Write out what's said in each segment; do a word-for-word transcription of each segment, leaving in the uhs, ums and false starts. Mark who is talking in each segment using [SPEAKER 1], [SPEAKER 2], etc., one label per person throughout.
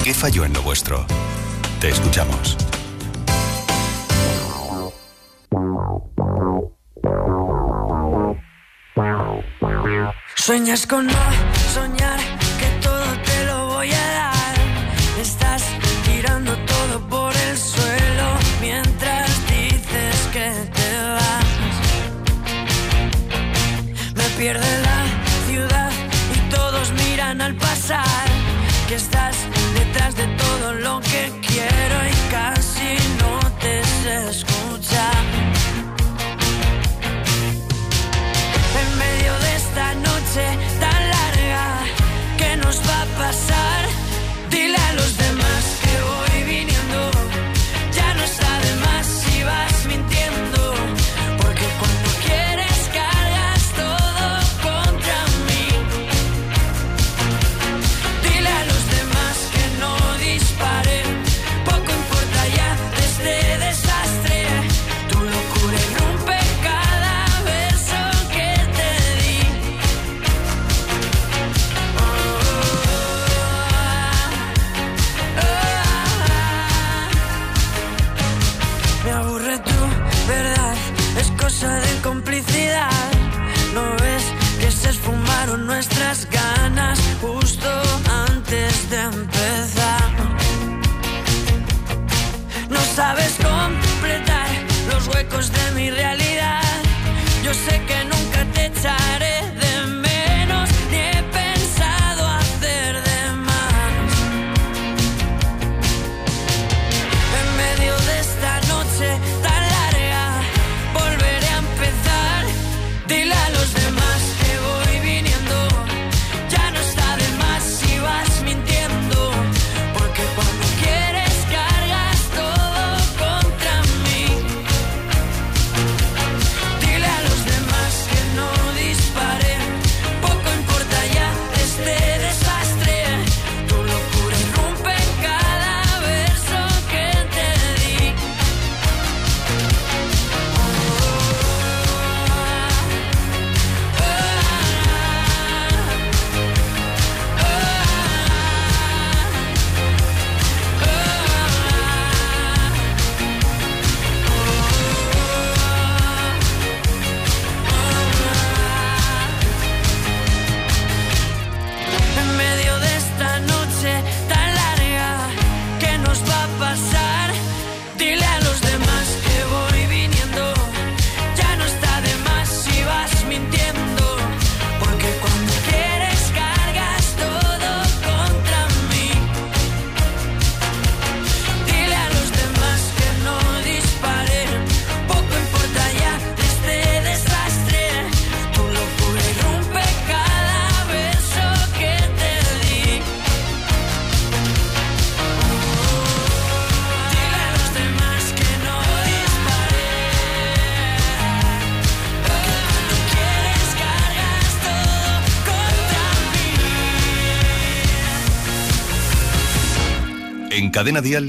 [SPEAKER 1] ¿Qué falló en lo vuestro? Te escuchamos.
[SPEAKER 2] Sueñas con no soñar, que todo te lo voy a dar. Estás tirando todo por el suelo mientras dices que te vas. Me pierde la ciudad y todos miran al pasar, que estás detrás de todo lo que quiero y casi no te sé escuchar. En medio de esta noche tan larga, ¿qué nos va a pasar? Dile a los demás que voy viniendo, ya no está de más si vas mintiendo, porque cuando quieres cargas todo contra mí. Dile a los demás que no disparen, poco importa ya de este desastre, tu locura irrumpe cada verso que te di. Oh, oh, oh. Me aburre tu verdad, es cosa de complicidad. ¿No ves que se esfumaron nuestras ganas justo antes de empezar? No sabes completar los huecos de mi realidad. Yo sé que nunca te echaré de menos, ni he pensado hacer de más. En medio de esta noche tan larga, volveré a empezar. Dile a los demás que voy viniendo, ya no está de más si vas mintiendo, porque cuando quieres cargas todo contra mí. Dile a los demás que no disparen, poco importa ya este desastre, tu locura irrumpe cada verso que te di. En medio de esta noche tan larga, ¿qué nos va a pasar? Dile a los demás que voy viniendo, ya no está de más si vas mintiendo, porque cuando quieres cargas todo contra mí. Dile a los demás que no disparen, poco importa ya de este desastre, tu locura irrumpe cada verso que te di. Dile a los demás que no disparen, porque cuando quieres cargas todo contra mí.
[SPEAKER 1] En Cadena Dial,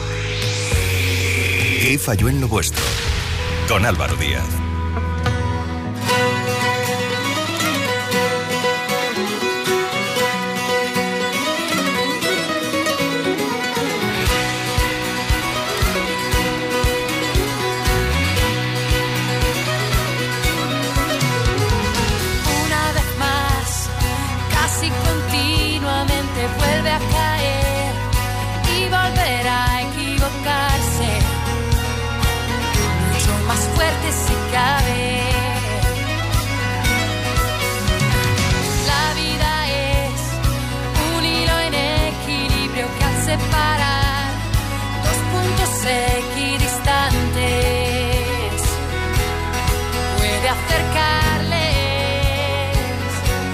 [SPEAKER 1] ¿qué falló en lo vuestro? Con Álvaro Díaz.
[SPEAKER 3] Una vez más, casi continuamente vuelve a caer y volverá a equivocarse, mucho más fuerte si cabe. La vida es un hilo en equilibrio que al separar dos puntos equidistantes puede acercarles,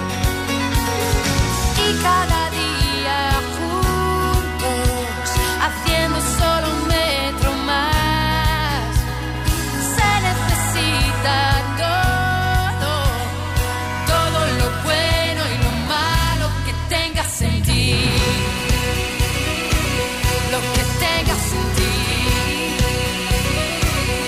[SPEAKER 3] y cada día juntos haciendo solo un metro más se necesita todo, todo lo bueno y lo malo que tengas en ti, lo que tengas en ti.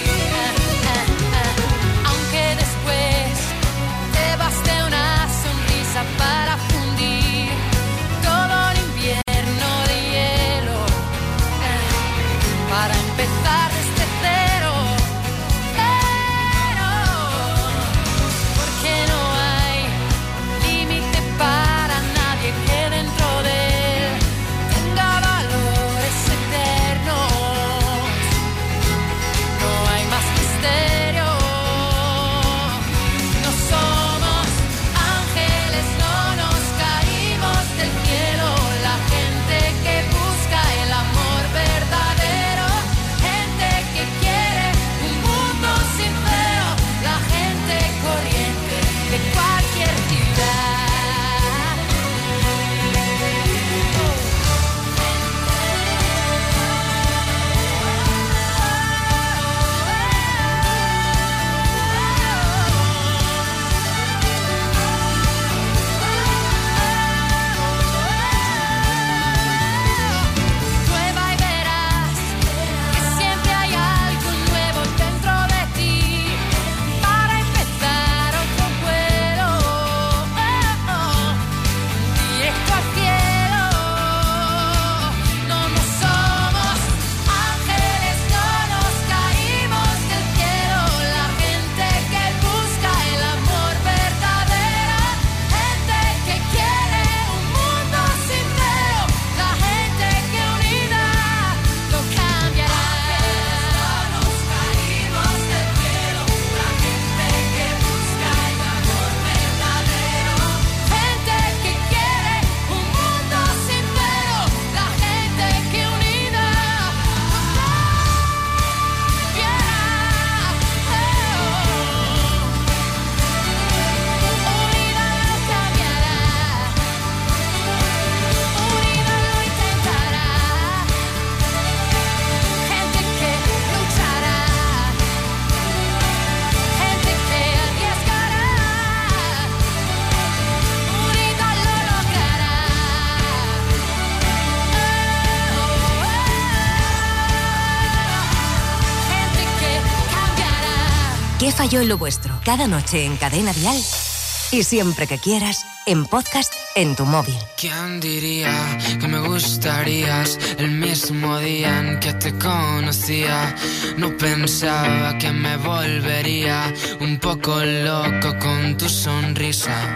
[SPEAKER 4] ¿Qué falló en lo vuestro? Cada noche en Cadena Dial. Y siempre que quieras, en podcast en tu móvil.
[SPEAKER 5] ¿Quién diría que me gustarías el mismo día en que te conocía? No pensaba que me volvería un poco loco con tu sonrisa.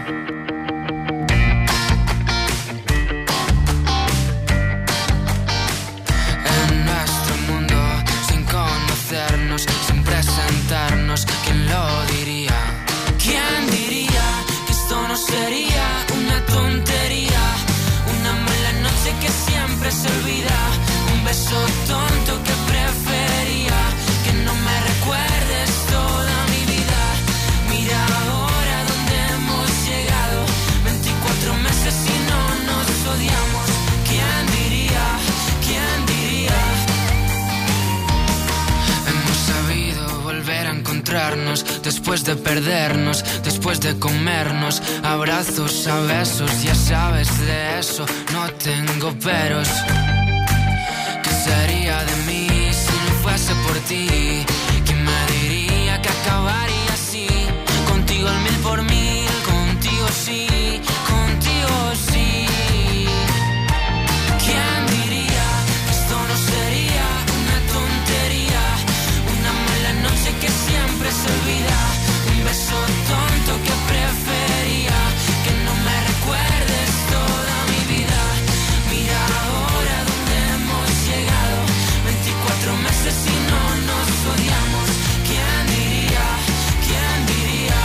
[SPEAKER 5] En nuestro mundo, sin conocernos, sin presentarnos, ¿quién lo diría? ¿Quién diría? Esto no sería una tontería, una mala noche que siempre se olvida, un beso tonto que prefería que no me recuerdes toda mi vida. Mira ahora dónde hemos llegado, veinticuatro meses y no nos odiamos. ¿Quién diría? ¿Quién diría? Hemos sabido volver a encontrarnos después de perdernos, después de comernos, abrazos a besos. Ya sabes de eso, no tengo peros. ¿Qué sería de mí si no fuese por ti? ¿Quién me diría que acabaría así? Contigo el mil por mil, contigo sí, contigo sí. ¿Quién diría que esto no sería una tontería, una mala noche que siempre se olvida, un beso tonto que prefería que no me recuerdes toda mi vida? Mira ahora dónde hemos llegado, veinticuatro meses y no nos odiamos. ¿Quién diría? ¿Quién diría?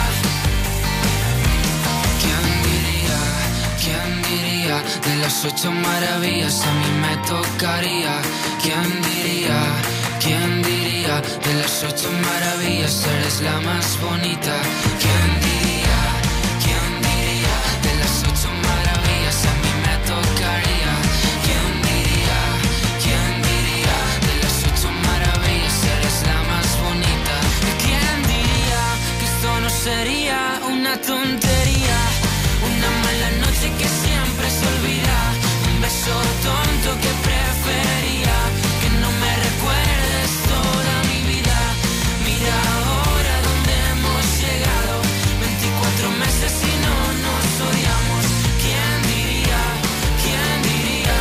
[SPEAKER 5] ¿Quién diría? ¿Quién diría? De las ocho maravillas a mí me tocaría. ¿Quién diría? ¿Quién diría? De las ocho maravillas eres la más bonita. ¿Quién diría? ¿Quién diría? De las ocho maravillas a mí me tocaría. ¿Quién diría? ¿Quién diría? De las ocho maravillas eres la más bonita. ¿Quién diría que esto no sería una tontería, una mala noche que siempre se olvida, un beso tonto que prefería que no me recuerdes toda mi vida? Mira ahora dónde hemos llegado, veinticuatro meses y no nos odiamos. ¿Quién diría? ¿Quién diría?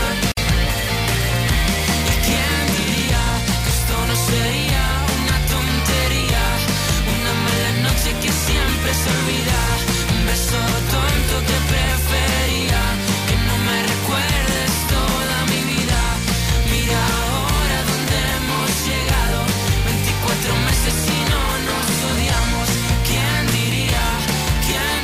[SPEAKER 5] ¿Y quién diría que esto no sería una tontería, una mala noche que siempre se olvida, un beso tonto que prefería que no me recuerdes toda mi vida? Mira ahora dónde hemos llegado, veinticuatro meses y no nos odiamos. ¿Quién diría? ¿Quién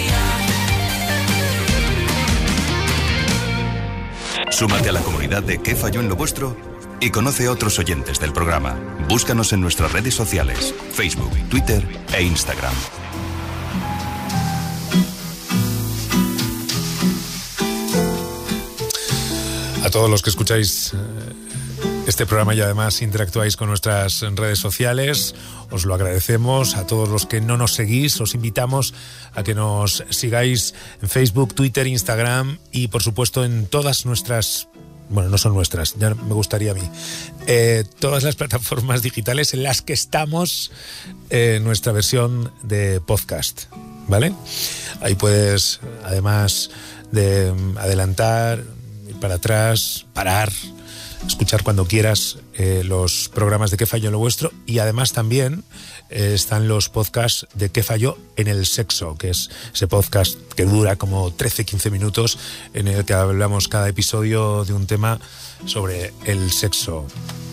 [SPEAKER 5] diría?
[SPEAKER 1] Súmate a la comunidad de ¿Qué falló en lo vuestro? Y conoce a otros oyentes del programa. Búscanos en nuestras redes sociales, Facebook, Twitter e Instagram.
[SPEAKER 6] A todos los que escucháis este programa y además interactuáis con nuestras redes sociales, os lo agradecemos. A todos los que no nos seguís, os invitamos a que nos sigáis en Facebook, Twitter, Instagram y por supuesto en todas nuestras, bueno, no son nuestras, ya me gustaría a mí, eh, todas las plataformas digitales en las que estamos en eh, nuestra versión de podcast, ¿vale? Ahí puedes, además de adelantar, ir para atrás, parar, escuchar cuando quieras eh, los programas de ¿Qué falló en lo vuestro? Y además también eh, están los podcasts de ¿Qué falló en el sexo? Que es ese podcast que dura como trece a quince minutos en el que hablamos cada episodio de un tema sobre el sexo.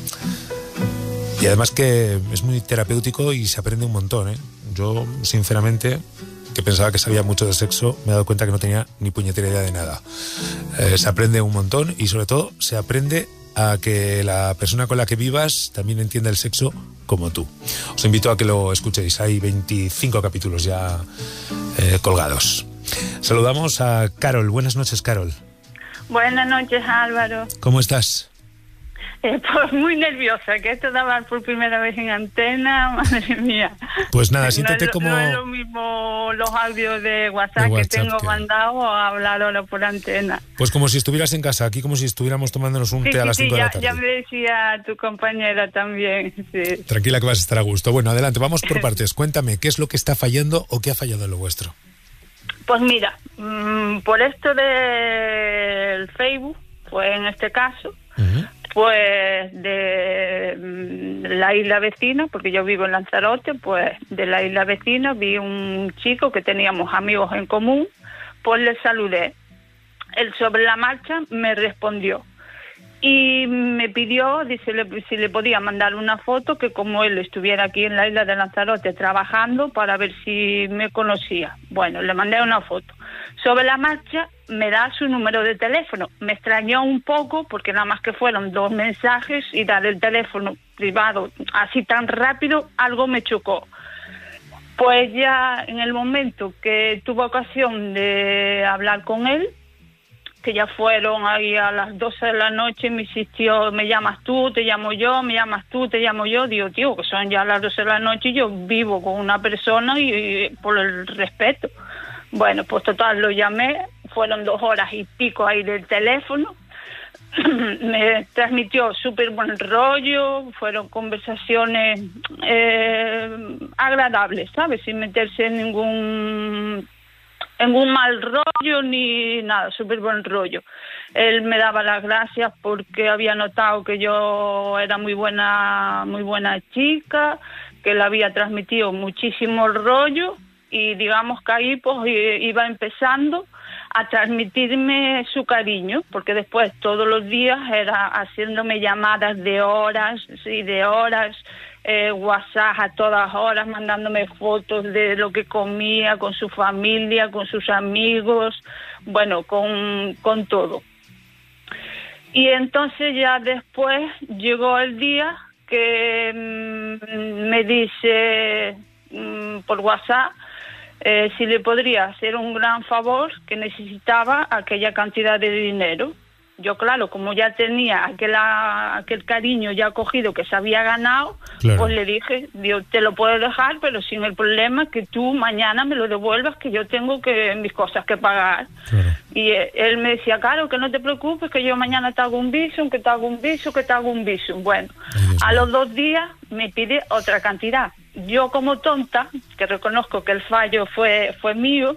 [SPEAKER 6] Y además que es muy terapéutico y se aprende un montón, ¿eh? Yo, sinceramente, que pensaba que sabía mucho de sexo, me he dado cuenta que no tenía ni puñetera idea de nada. Eh, se aprende un montón y sobre todo se aprende a que la persona con la que vivas también entienda el sexo como tú. Os invito a que lo escuchéis. Hay veinticinco capítulos ya eh, colgados. Saludamos a Carol. Buenas noches, Carol.
[SPEAKER 7] Buenas noches, Álvaro.
[SPEAKER 6] ¿Cómo estás?
[SPEAKER 7] Eh, pues muy nerviosa, que esto daba por primera vez en antena, madre mía.
[SPEAKER 6] Pues nada, siéntete
[SPEAKER 7] no es,
[SPEAKER 6] como...
[SPEAKER 7] No es lo mismo los audios de WhatsApp,
[SPEAKER 6] de WhatsApp
[SPEAKER 7] que tengo
[SPEAKER 6] que...
[SPEAKER 7] mandado a hablar ahora por antena.
[SPEAKER 6] Pues como si estuvieras en casa, aquí como si estuviéramos tomándonos un
[SPEAKER 7] sí,
[SPEAKER 6] té a
[SPEAKER 7] sí,
[SPEAKER 6] las cinco
[SPEAKER 7] sí,
[SPEAKER 6] de la
[SPEAKER 7] ya,
[SPEAKER 6] tarde.
[SPEAKER 7] ya me decía tu compañera también, sí.
[SPEAKER 6] Tranquila que vas a estar a gusto. Bueno, adelante, vamos por partes. Cuéntame, ¿qué es lo que está fallando o qué ha fallado en lo vuestro?
[SPEAKER 7] Pues mira, mmm, por esto del Facebook, pues en este caso... Uh-huh. Pues de la isla vecina, porque yo vivo en Lanzarote, pues de la isla vecina vi un chico que teníamos amigos en común, pues le saludé. Él sobre la marcha me respondió y me pidió, dice, si le podía mandar una foto, que como él estuviera aquí en la isla de Lanzarote trabajando, para ver si me conocía. Bueno, le mandé una foto. Sobre la marcha me da su número de teléfono. Me extrañó un poco porque nada más que fueron dos mensajes y dar el teléfono privado así tan rápido, algo me chocó. Pues ya en el momento que tuve ocasión de hablar con él, que ya fueron ahí a las doce de la noche, me insistió, me llamas tú, te llamo yo, me llamas tú, te llamo yo. Digo, tío, que son ya las doce de la noche y yo vivo con una persona y, y por el respeto. Bueno, pues total, lo llamé, fueron dos horas y pico ahí del teléfono, me transmitió súper buen rollo, fueron conversaciones eh, agradables, ¿sabes? Sin meterse en ningún, en ningún mal rollo ni nada, súper buen rollo. Él me daba las gracias porque había notado que yo era muy buena, muy buena chica, que le había transmitido muchísimo el rollo. Y digamos que ahí pues iba empezando a transmitirme su cariño, porque después todos los días era haciéndome llamadas de horas y de horas, eh, WhatsApp a todas horas, mandándome fotos de lo que comía con su familia, con sus amigos, bueno, con, con todo. Y entonces ya después llegó el día que mmm, me dice mmm, por WhatsApp, Eh, si le podría hacer un gran favor, que necesitaba aquella cantidad de dinero. Yo, claro, como ya tenía aquel, aquel cariño ya cogido que se había ganado, claro. Pues le dije, yo te lo puedo dejar, pero sin el problema que tú mañana me lo devuelvas, que yo tengo que mis cosas que pagar. Claro. Y él me decía, claro, que no te preocupes, que yo mañana te hago un visum, que te hago un visum, que te hago un visum. Bueno, Ay, a los dos días me pide otra cantidad. Yo como tonta, que reconozco que el fallo fue, fue mío,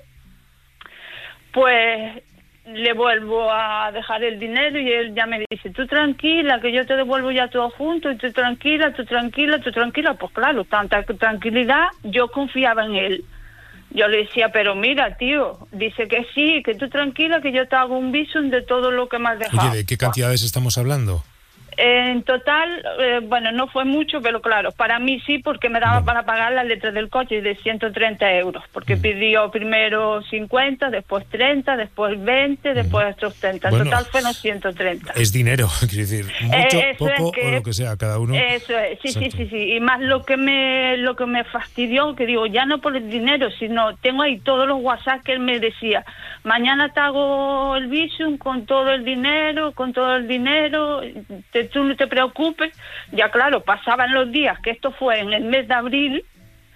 [SPEAKER 7] pues le vuelvo a dejar el dinero y él ya me dice, tú tranquila, que yo te devuelvo ya todo junto, y tú tranquila, tú tranquila, tú tranquila. Pues claro, tanta tranquilidad, yo confiaba en él. Yo le decía, pero mira, tío, dice que sí, que tú tranquila, que yo te hago un visum de todo lo que me has dejado.
[SPEAKER 6] Oye, ¿de qué cantidades wow. estamos hablando?
[SPEAKER 7] En total, eh, bueno, no fue mucho, pero claro, para mí sí, porque me daba bueno. para pagar las letras del coche de ciento treinta euros, porque mm. pidió primero cincuenta, después treinta, después veinte, después otros treinta. En bueno, total fueron ciento treinta.
[SPEAKER 6] Es dinero, quiero decir, mucho, eh, poco es que, o lo que sea, cada uno.
[SPEAKER 7] Eso es, sí, Exacto. sí, sí, sí. Y más lo que me lo que me fastidió, que digo, ya no por el dinero, sino tengo ahí todos los WhatsApp que él me decía, mañana te hago el visum con todo el dinero, con todo el dinero, te tú no te preocupes. Ya claro, pasaban los días, que esto fue en el mes de abril,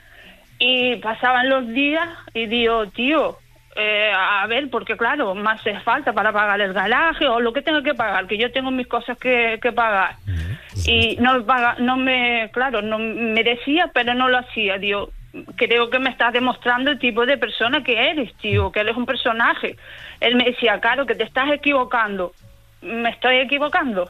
[SPEAKER 7] y pasaban los días y digo, tío, eh, a ver, porque claro, más hace falta para pagar el garaje o lo que tenga que pagar, que yo tengo mis cosas que, que pagar. Y no me paga, no me, claro, no me decía, pero no lo hacía. Digo, creo que me estás demostrando el tipo de persona que eres, tío, que eres un personaje. Él me decía, claro, que te estás equivocando. ¿Me estoy equivocando?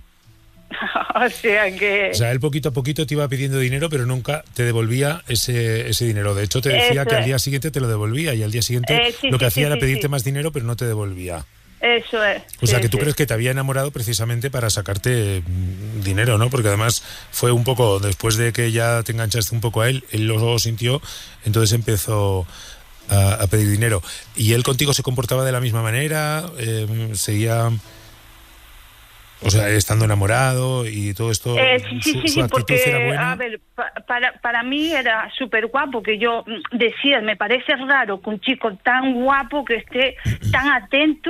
[SPEAKER 7] O sea que...
[SPEAKER 6] O sea, él poquito a poquito te iba pidiendo dinero, pero nunca te devolvía ese ese dinero. De hecho, te decía Eso que es. al día siguiente te lo devolvía, y al día siguiente eh, sí, lo que sí, hacía sí, era sí, pedirte sí. más dinero, pero no te devolvía.
[SPEAKER 7] Eso es.
[SPEAKER 6] O sea,
[SPEAKER 7] sí,
[SPEAKER 6] que tú
[SPEAKER 7] sí.
[SPEAKER 6] crees que te había enamorado precisamente para sacarte dinero, ¿no? Porque además fue un poco, después de que ya te enganchaste un poco a él, él lo sintió, entonces empezó a, a pedir dinero. ¿Y él contigo se comportaba de la misma manera? Eh, ¿Seguía... O sea, estando enamorado y todo esto,
[SPEAKER 7] eh, sí,
[SPEAKER 6] su,
[SPEAKER 7] sí, sí,
[SPEAKER 6] su actitud
[SPEAKER 7] porque,
[SPEAKER 6] era buena?
[SPEAKER 7] A ver, pa, para, para mí era súper guapo, que yo decía, me parece raro que un chico tan guapo, que esté tan atento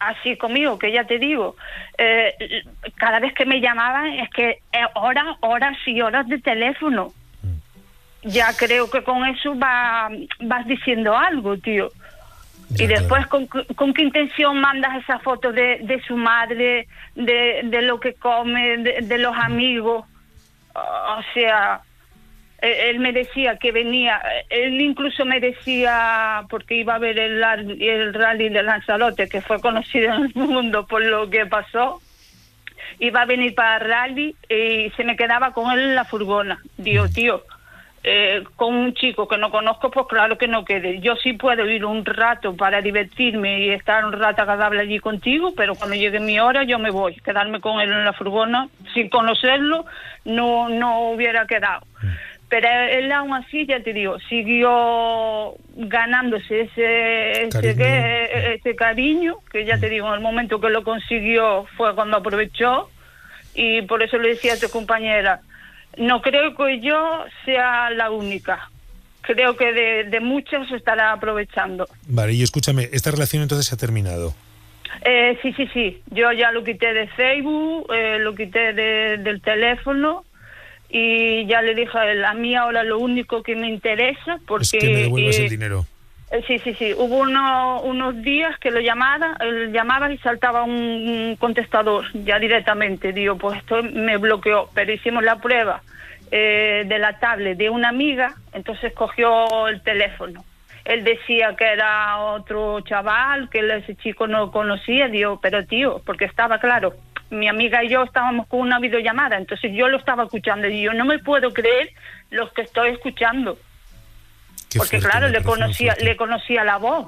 [SPEAKER 7] así conmigo, que ya te digo, eh, cada vez que me llamaban es que eh, horas, horas y horas de teléfono. Ya creo que con eso va, vas diciendo algo, tío. Ya, y después, claro. ¿con, ¿con qué intención mandas esa foto de, de su madre, de, de lo que come, de, de los amigos? O sea, él, él me decía que venía, él incluso me decía, porque iba a ver el, el rally de Lanzarote, que fue conocido en el mundo por lo que pasó, iba a venir para el rally y se me quedaba con él en la furgona. Digo, tío, Eh, con un chico que no conozco, pues claro que no quede. Yo sí puedo ir un rato para divertirme y estar un rato agradable allí contigo, pero cuando llegue mi hora yo me voy. Quedarme con él en la furgona sin conocerlo no no hubiera quedado. Pero él aún así, ya te digo, siguió ganándose ese ese, cariño. Que, ese cariño, que ya te digo, en el momento que lo consiguió fue cuando aprovechó, y por eso le decía a tu compañera, no creo que yo sea la única. Creo que de, de muchas se estará aprovechando.
[SPEAKER 6] Vale, y escúchame, ¿esta relación entonces se ha terminado?
[SPEAKER 7] Eh, sí, sí, sí. Yo ya lo quité de Facebook, eh, lo quité de, del teléfono, y ya le dije a él, a mí ahora lo único que me interesa, porque...
[SPEAKER 6] es que me devuelvas
[SPEAKER 7] eh,
[SPEAKER 6] el dinero.
[SPEAKER 7] Eh, sí, sí, sí. Hubo uno, unos días que lo llamaba, él llamaba y saltaba un, un contestador ya directamente. Digo, pues esto me bloqueó. Pero hicimos la prueba eh, de la tablet de una amiga, entonces cogió el teléfono. Él decía que era otro chaval, que ese chico no conocía. Digo, pero tío, porque estaba claro, mi amiga y yo estábamos con una videollamada, entonces yo lo estaba escuchando y yo no me puedo creer lo que estoy escuchando. Qué porque fuerte, claro, le conocía, le conocía la voz.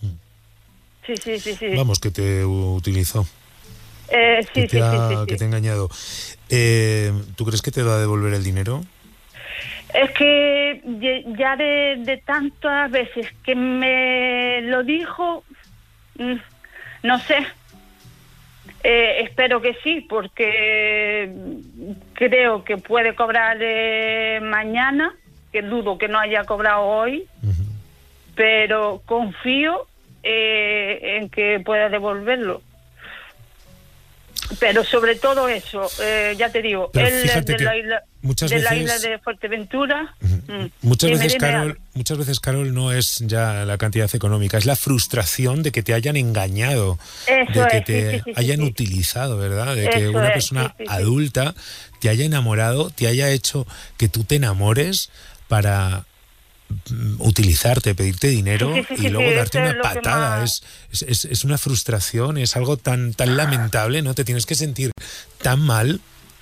[SPEAKER 7] Sí, sí, sí, sí.
[SPEAKER 6] Vamos, que te utilizó.
[SPEAKER 7] Eh, sí,
[SPEAKER 6] que, te
[SPEAKER 7] sí,
[SPEAKER 6] ha,
[SPEAKER 7] sí, sí, sí.
[SPEAKER 6] que te ha engañado. Eh, ¿Tú crees que te va a devolver el dinero?
[SPEAKER 7] Es que ya de, de tantas veces que me lo dijo, no sé. Eh, espero que sí, porque creo que puede cobrar eh, mañana, que dudo que no haya cobrado hoy, uh-huh. pero confío eh, en que pueda devolverlo. Pero sobre todo eso, eh, ya te digo,
[SPEAKER 6] pero
[SPEAKER 7] él es de, la isla,
[SPEAKER 6] muchas
[SPEAKER 7] de
[SPEAKER 6] veces,
[SPEAKER 7] la isla de Fuerteventura.
[SPEAKER 6] Uh-huh. Mm. Muchas veces, dime, Carol, dime muchas veces, Carol, no es ya la cantidad económica, es la frustración de que te hayan engañado,
[SPEAKER 7] eso
[SPEAKER 6] de que
[SPEAKER 7] es,
[SPEAKER 6] te
[SPEAKER 7] sí, sí,
[SPEAKER 6] hayan
[SPEAKER 7] sí,
[SPEAKER 6] utilizado, ¿verdad? De
[SPEAKER 7] eso
[SPEAKER 6] que una
[SPEAKER 7] es,
[SPEAKER 6] persona
[SPEAKER 7] sí, sí,
[SPEAKER 6] adulta
[SPEAKER 7] sí.
[SPEAKER 6] te haya enamorado, te haya hecho que tú te enamores para utilizarte, pedirte dinero
[SPEAKER 7] sí, sí, sí,
[SPEAKER 6] y luego
[SPEAKER 7] sí,
[SPEAKER 6] darte una
[SPEAKER 7] es
[SPEAKER 6] patada.
[SPEAKER 7] más...
[SPEAKER 6] es, es, es una frustración, es algo tan, tan lamentable, ¿no? Te tienes que sentir tan mal.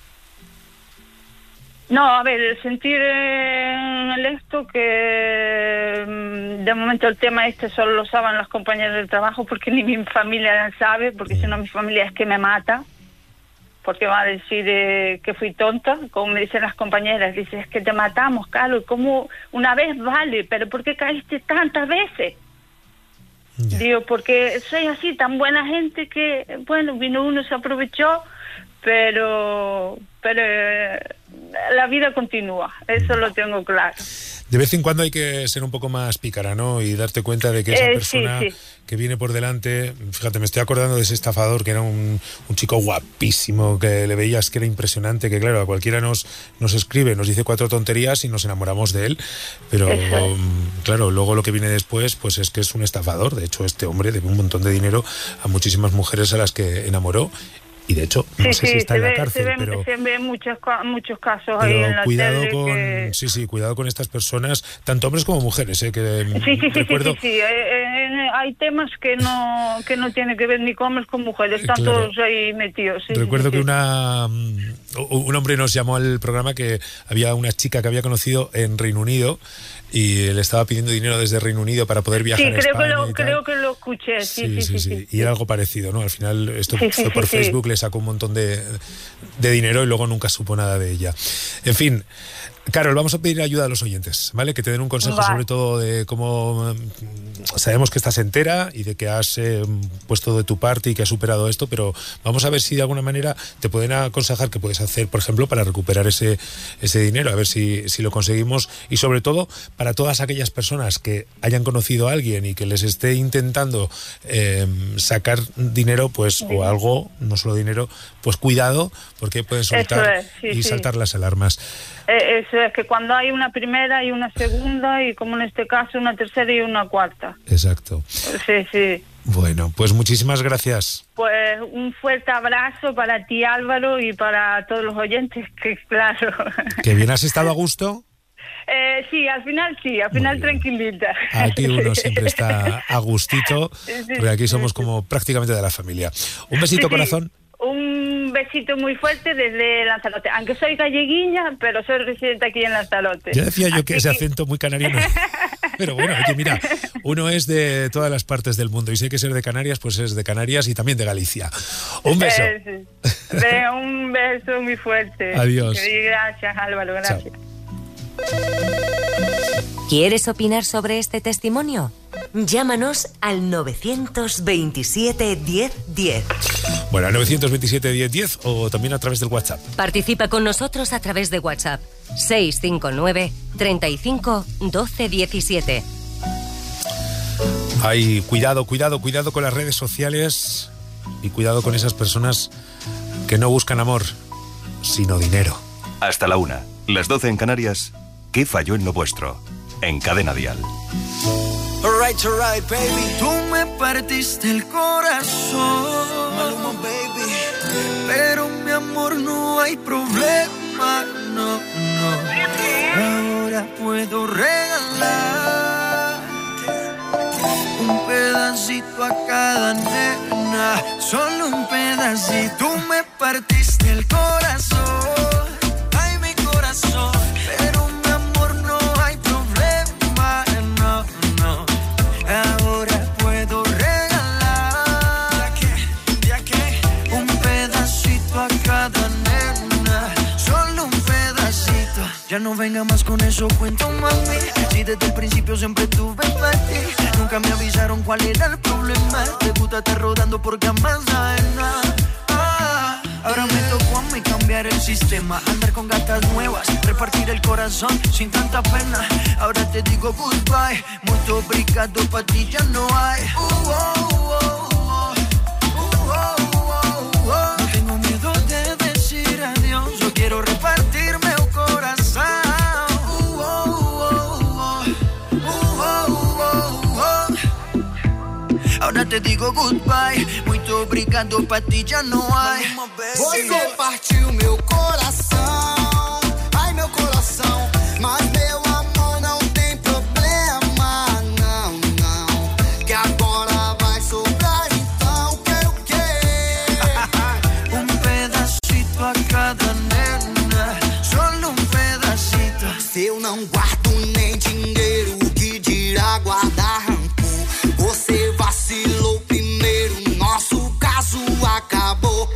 [SPEAKER 7] No, a ver, sentir en el esto que de momento el tema este solo lo saben las compañeras del trabajo, porque ni mi familia sabe, porque mm. si no mi familia es que me mata, porque va a decir eh, que fui tonta, como me dicen las compañeras, dice, es que te matamos, Carlos, como una vez vale, pero ¿por qué caíste tantas veces? Yeah. Digo, porque soy así, tan buena gente que, bueno, vino uno, se aprovechó, pero, pero eh, la vida continúa, eso lo tengo claro.
[SPEAKER 6] De vez en cuando hay que ser un poco más pícara, ¿no? Y darte cuenta de que esa
[SPEAKER 7] eh,
[SPEAKER 6] persona
[SPEAKER 7] sí, sí.
[SPEAKER 6] que viene por delante, fíjate, me estoy acordando de ese estafador que era un, un chico guapísimo, que le veías que era impresionante, que claro, a cualquiera nos, nos escribe, nos dice cuatro tonterías y nos enamoramos de él, pero
[SPEAKER 7] Eso.
[SPEAKER 6] claro, luego lo que viene después pues es que es un estafador. De hecho, este hombre debe un montón de dinero a muchísimas mujeres a las que enamoró. Y de hecho, no
[SPEAKER 7] sí,
[SPEAKER 6] sé
[SPEAKER 7] sí,
[SPEAKER 6] si está
[SPEAKER 7] se
[SPEAKER 6] en la
[SPEAKER 7] ve,
[SPEAKER 6] cárcel,
[SPEAKER 7] se ven,
[SPEAKER 6] pero...
[SPEAKER 7] se ven muchos, muchos casos
[SPEAKER 6] pero
[SPEAKER 7] ahí en la
[SPEAKER 6] cuidado
[SPEAKER 7] tele
[SPEAKER 6] con,
[SPEAKER 7] que...
[SPEAKER 6] sí, sí, cuidado con estas personas, tanto hombres como mujeres, ¿eh? Que
[SPEAKER 7] sí, sí,
[SPEAKER 6] recuerdo...
[SPEAKER 7] sí, sí, sí, sí. Eh, eh, hay temas que no que no tienen que ver ni con hombres con mujeres, están
[SPEAKER 6] claro.
[SPEAKER 7] todos ahí metidos. Sí,
[SPEAKER 6] recuerdo
[SPEAKER 7] sí,
[SPEAKER 6] que
[SPEAKER 7] sí.
[SPEAKER 6] una un hombre nos llamó al programa que había una chica que había conocido en Reino Unido y le estaba pidiendo dinero desde Reino Unido para poder viajar
[SPEAKER 7] sí,
[SPEAKER 6] a
[SPEAKER 7] creo
[SPEAKER 6] España.
[SPEAKER 7] Que lo,
[SPEAKER 6] y tal.
[SPEAKER 7] creo que lo escuché, sí, sí, sí. sí, sí, sí.
[SPEAKER 6] Y era algo parecido, ¿no? Al final esto
[SPEAKER 7] sí,
[SPEAKER 6] fue
[SPEAKER 7] sí,
[SPEAKER 6] por
[SPEAKER 7] sí,
[SPEAKER 6] Facebook,
[SPEAKER 7] sí.
[SPEAKER 6] le sacó un montón de, de dinero y luego nunca supo nada de ella. En fin, Carol, vamos a pedir ayuda a los oyentes, ¿vale? Que te den un consejo
[SPEAKER 7] Vale.
[SPEAKER 6] sobre todo de cómo... Sabemos que estás entera y de que has eh, puesto de tu parte y que has superado esto, pero vamos a ver si de alguna manera te pueden aconsejar qué puedes hacer, por ejemplo, para recuperar ese, ese dinero, a ver si, si lo conseguimos, y sobre todo para todas aquellas personas que hayan conocido a alguien y que les esté intentando eh, sacar dinero, pues, sí. o algo, no solo dinero, pues cuidado, porque pueden soltar
[SPEAKER 7] es, sí,
[SPEAKER 6] y
[SPEAKER 7] sí.
[SPEAKER 6] saltar las alarmas.
[SPEAKER 7] Eh, eso es, que cuando hay una primera y una segunda, y como en este caso una tercera y una cuarta.
[SPEAKER 6] Exacto.
[SPEAKER 7] Sí, sí.
[SPEAKER 6] Bueno, pues muchísimas gracias.
[SPEAKER 7] Pues un fuerte abrazo para ti, Álvaro, y para todos los oyentes, que claro.
[SPEAKER 6] ¿Que bien has estado a gusto?
[SPEAKER 7] Eh, sí, al final sí, al final tranquilita.
[SPEAKER 6] Aquí uno siempre está a gustito,
[SPEAKER 7] sí,
[SPEAKER 6] porque aquí somos
[SPEAKER 7] sí,
[SPEAKER 6] como prácticamente de la familia. Un besito,
[SPEAKER 7] sí,
[SPEAKER 6] corazón.
[SPEAKER 7] Un besito muy fuerte desde Lanzarote. Aunque soy galleguiña, pero soy residente aquí en Lanzarote.
[SPEAKER 6] Ya decía yo
[SPEAKER 7] Así
[SPEAKER 6] que ese acento muy canario no. Pero bueno, oye, mira, uno es de todas las partes del mundo y si hay que ser de Canarias, pues es de Canarias y también de Galicia. Un beso.
[SPEAKER 7] Eh, sí. Venga, un beso muy fuerte.
[SPEAKER 6] Adiós.
[SPEAKER 7] Gracias, Álvaro, gracias.
[SPEAKER 6] Chao.
[SPEAKER 4] ¿Quieres opinar sobre este testimonio? Llámanos al novecientos veintisiete diez diez.
[SPEAKER 6] Bueno, al novecientos veintisiete diez diez o también a través del WhatsApp.
[SPEAKER 4] Participa con nosotros a través de WhatsApp seis cinco nueve, treinta y cinco, doce diecisiete.
[SPEAKER 6] Ay, cuidado, cuidado, cuidado con las redes sociales y cuidado con esas personas que no buscan amor, sino dinero.
[SPEAKER 1] Hasta la una, las doce en Canarias. ¿Qué falló en lo vuestro? En Cadena Dial.
[SPEAKER 2] Alright, alright, baby. Tú me partiste el corazón, Maluma, baby. Pero mi amor, no hay problema, no, no. Ahora puedo regalar un pedacito a cada nena, solo un pedacito. Tú me partiste el corazón, ay, mi corazón. Pero mi amor, no hay problema, no, no. Ahora puedo regalar ¿ya qué? Un pedacito a cada nena, solo un pedacito. Ya no venga más con eso, cuento, mami. Si desde el principio siempre tuve para ti, nunca me avisaron cuál era el problema. Te gusta estar rodando porque jamás hay nada. Ah, ahora me tocó a mí cambiar el sistema, andar con gatas nuevas, repartir el corazón sin tanta pena. Ahora te digo goodbye, muy obrigado, pa' ti ya no hay. Uh, oh, oh, oh. Uh, oh, oh, oh. No tengo miedo de decir adiós, yo quiero repartirme el corazón. Uh, oh, oh, oh. Uh, oh, oh, oh. Ahora te digo goodbye, muy obrigado, pa' ti ya no hay.
[SPEAKER 8] Você partiu meu coração, ai meu coração, mas meu amor não tem problema, não, não, que agora vai sobrar, então quero o quê?
[SPEAKER 2] Un pedacito a cada nena, solo un pedacito.
[SPEAKER 8] Se eu não guardo nem dinheiro, que dirá guardar rancor? Você vacilou primeiro, nosso caso acabou.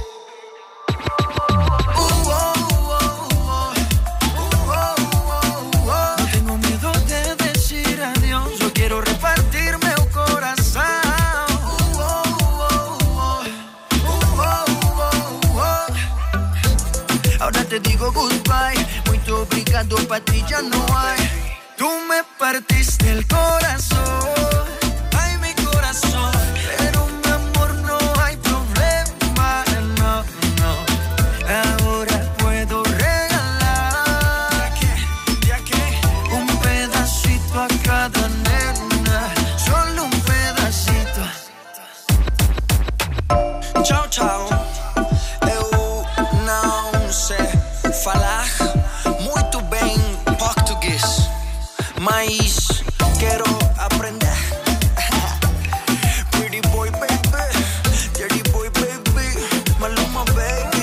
[SPEAKER 2] Te digo goodbye, muy obrigado, pa' ti ya no hay. Tú me partiste el corazón, ay, mi corazón. Pero mi amor, no hay problema, no, no. Ahora puedo regalar ¿ya qué? Un pedacito a cada nena, solo un pedacito. Chao, chao. Falar muito bem português, mas quero aprender. Pretty boy baby, dirty boy baby, Maluma baby.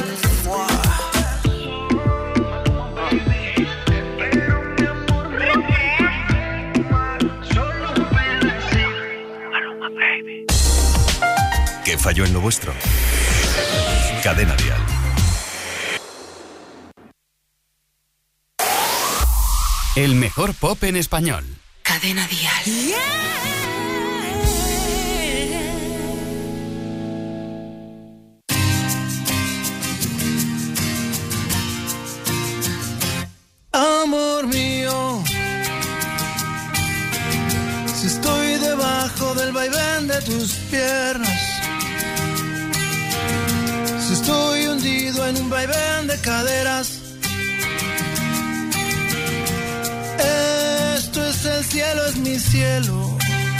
[SPEAKER 1] Maluma baby. ¿Qué falló en lo vuestro? Cadena Dial.
[SPEAKER 9] El mejor pop en español.
[SPEAKER 10] Cadena Dial.
[SPEAKER 11] Amor mío, si estoy debajo del vaivén de tus piernas, si estoy hundido en un vaivén de caderas, esto es el cielo, es mi cielo.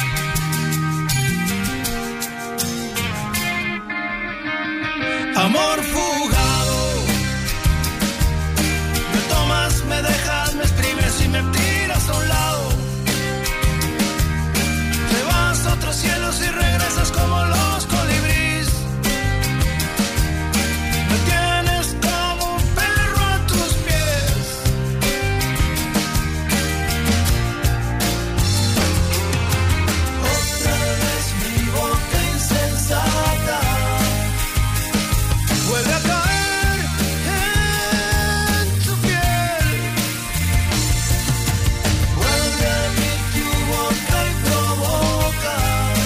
[SPEAKER 11] Amor fugado, me tomas, me dejas, me exprimes y me tiras a un lado. Te vas a otros cielos y regresas como los colibríes. Me tienes como un perro a tus pies. Otra vez mi boca insensata vuelve a caer en tu piel. Vuelve a mí tu boca y provoca.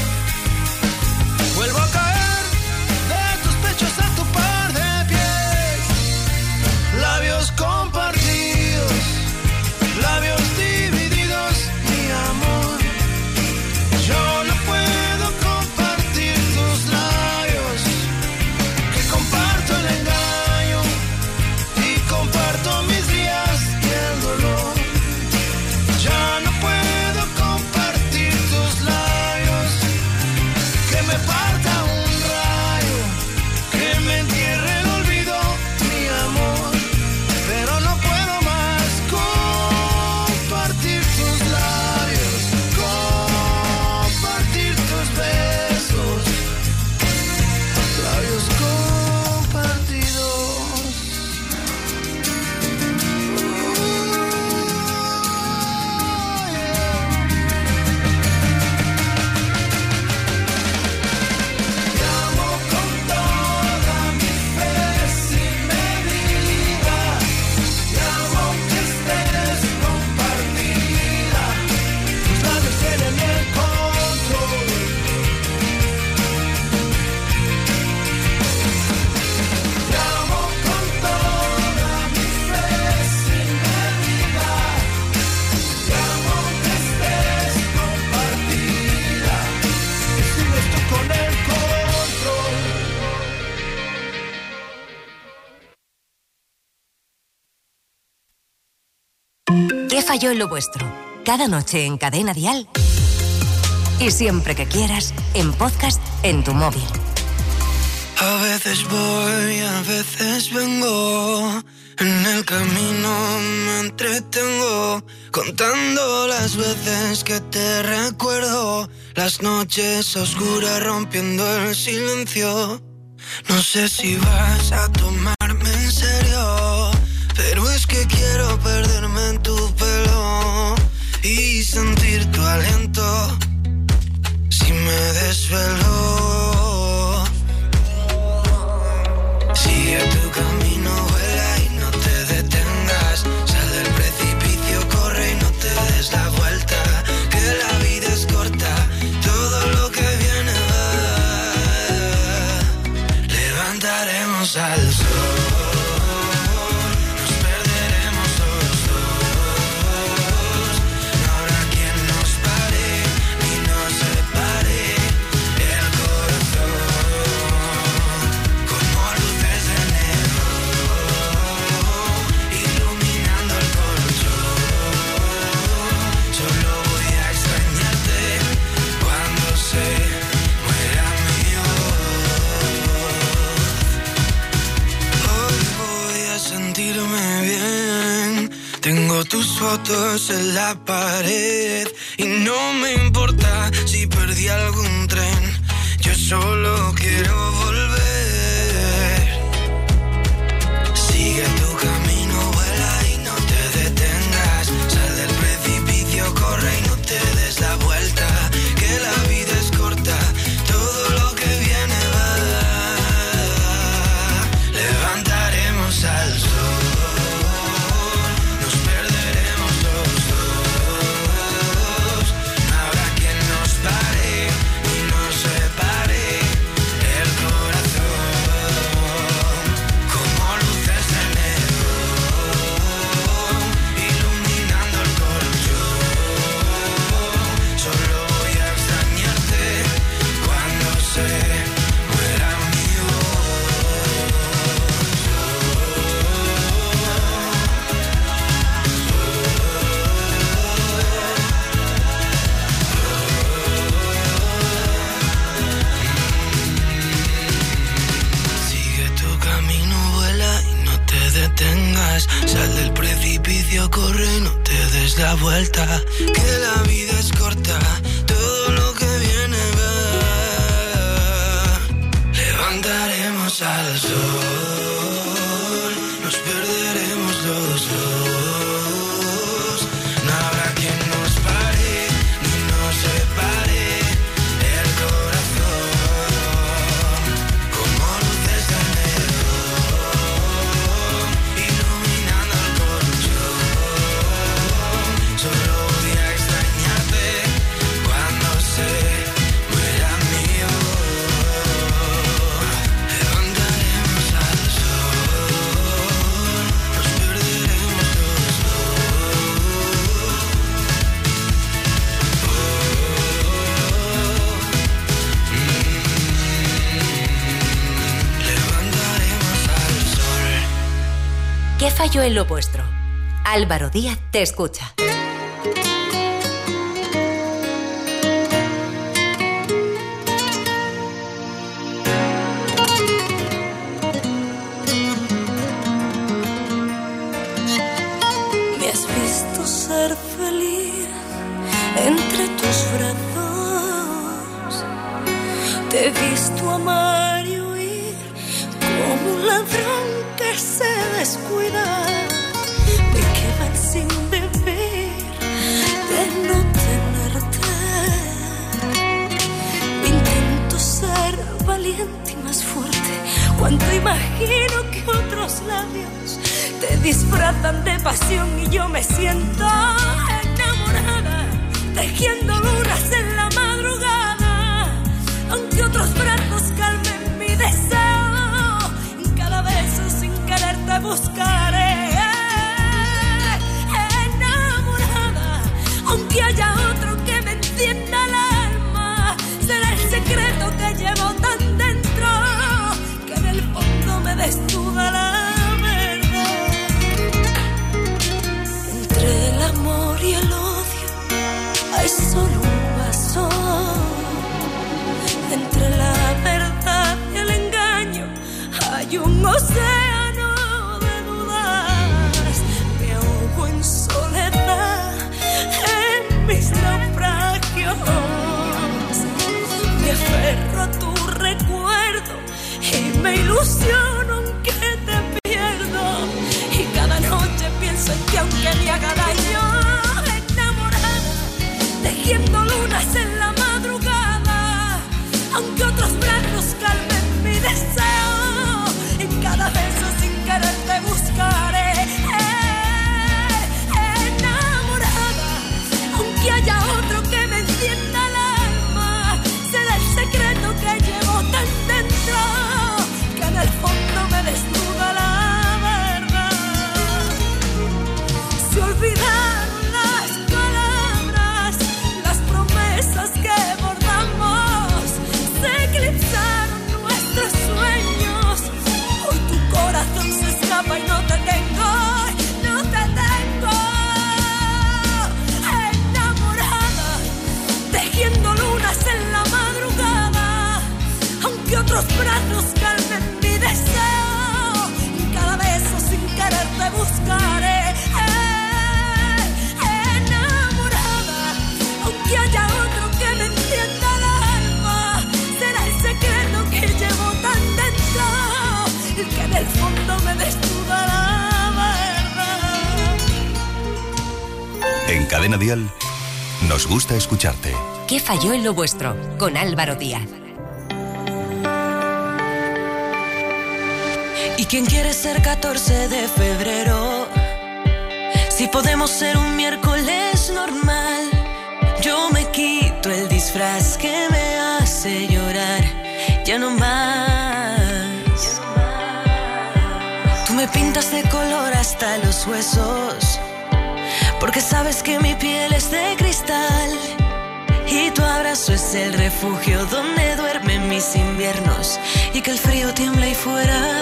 [SPEAKER 11] Vuelvo a caer de tus pechos a tu par de pies. Labios compartidos, labios divididos, mi amor. Yo no puedo compartir tus labios, que comparto el engaño y comparto mis días y el dolor. Ya no puedo compartir tus labios, que me parta un rayo, que me entierre el olvido, mi amor. Pero no puedo más compartir tus labios, compartir tus besos, labios compartidos. Te amo con toda mi fe sin medida. Te amo aunque estés compartida. Tus labios tienen el control. Te amo con toda mi fe sin medida. Te amo aunque estés compartida. Y sigues tú con el control.
[SPEAKER 4] ¿Qué falló en lo vuestro? Cada noche en Cadena Dial. Y siempre que quieras, en podcast en tu móvil.
[SPEAKER 11] A veces voy, a veces vengo. En el camino me entretengo, contando las veces que te recuerdo. Las noches oscuras rompiendo el silencio. No sé si vas a tomarme en serio, pero es que quiero perderme en tu pelo y sentir tu aliento si me desvelo. Sigue tu camino, vuela y no te detengas. Sal del precipicio, corre y no te des la vuelta. Que la vida es corta, todo lo que viene va. Levantaremos al sol. Nos perderemos los dos. No habrá quien nos pare ni nos separe. El corazón como luces de neón, iluminando el colchón. Solo voy a extrañarte cuando se muera mi voz. Hoy voy a sentirme bien. Tengo tus fotos en la pared y no me importa si perdí algún tren. Yo solo quiero volver. Sigue tu camino, vuela y no te detengas. Sal del precipicio, corre y no te des la vuelta. Que la vida es corta, todo lo que viene va. Levantaremos al sol. Nos perderemos los vueltas. Sal del precipicio, corre y no te des la vuelta. Que la vida es corta, todo lo que viene va. Levantaremos al sol, nos perderemos los dos. No habrá quien nos pare, ni nos separe. El corazón, como luces del neón, iluminando el colchón. Solo voy a extrañarte cuando se muera mi voz. Levantaremos al sol, nos perderemos los dos. Levantaremos al sol.
[SPEAKER 4] ¿Qué falló en lo vuestro? Álvaro Díaz te escucha.
[SPEAKER 2] Me has visto ser feliz entre tus brazos. Te he visto amar y huir como un ladrón que se descuida. Me quedan sin vivir de no tenerte. Intento ser valiente y más fuerte cuando imagino que otros labios te disfrazan de pasión y yo me siento enamorada, tejiendo lunas en la madrugada, aunque otros brazos calmen mi deseo, en cada beso sin querer te buscaré. Enamorada, aunque haya otro que me entienda el alma, será el secreto que llevo tan dentro, que en el fondo me desnuda la verdad. Entre el amor y el odio hay solo un paso. Entre la verdad y el engaño hay un océano de dudas. Me ahogo en soledad en mis naufragios. Me aferro a tu recuerdo y me ilusiono aunque te pierdo. Y cada noche pienso en que aunque me haga daño, enamorada, tejiendo lunas en la madrugada, aunque otros brazos calmen mi deseo, en cada beso sin querer te buscaré. Enamorada, aunque haya otro que me encienda el alma, será el secreto que llevo tan dentro, que en el fondo me desnuda la verdad. Se olvidaron las palabras, las promesas que bordamos, se eclipsaron nuestros sueños. Hoy tu corazón se escapa y no te tengo, no te tengo. Enamorada, tejiendo lunas en la madrugada, aunque otros brazos calmen mi deseo, en cada beso sin querer te buscaré. Enamorada, aunque haya otro que me entienda el alma, será el secreto que llevo tan dentro, el que en el fondo me desnuda la verdad.
[SPEAKER 1] En Cadena Dial nos gusta escucharte.
[SPEAKER 4] ¿Qué falló en lo vuestro? Con Álvaro Díaz.
[SPEAKER 2] ¿Y quién quiere ser catorce de febrero? Si podemos ser un miércoles normal. Yo me quito el disfraz que me hace llorar. Ya no más. Tú me pintas de color hasta los huesos, porque sabes que mi piel es de cristal. Y tu abrazo es el refugio donde duermen mis inviernos, y que el frío tiembla ahí fuera.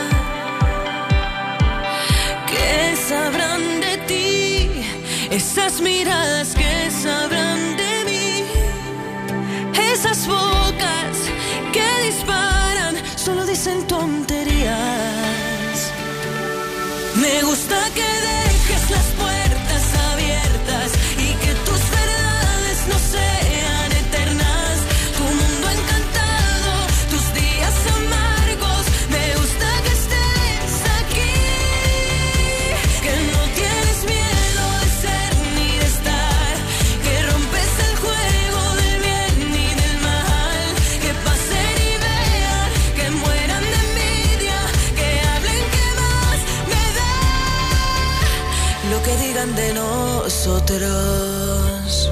[SPEAKER 2] ¿Qué sabrán de ti? Esas miradas que sabrán de mí. Esas bocas que disparan solo dicen tonterías. Me gusta que digan de nosotros.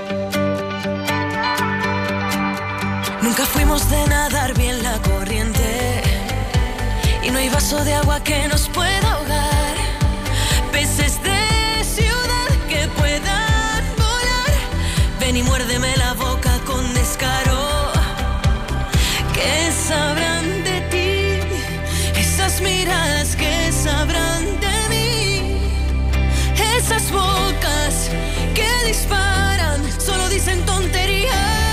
[SPEAKER 2] Nunca fuimos de nadar bien la corriente y no hay vaso de agua que nos pueda ahogar. Peces de ciudad que puedan volar, ven y muérdeme la boca con descaro. ¿Qué sabrán de ti? Esas miradas que sabrán de mí. Esas bocas que disparan, solo dicen tonterías.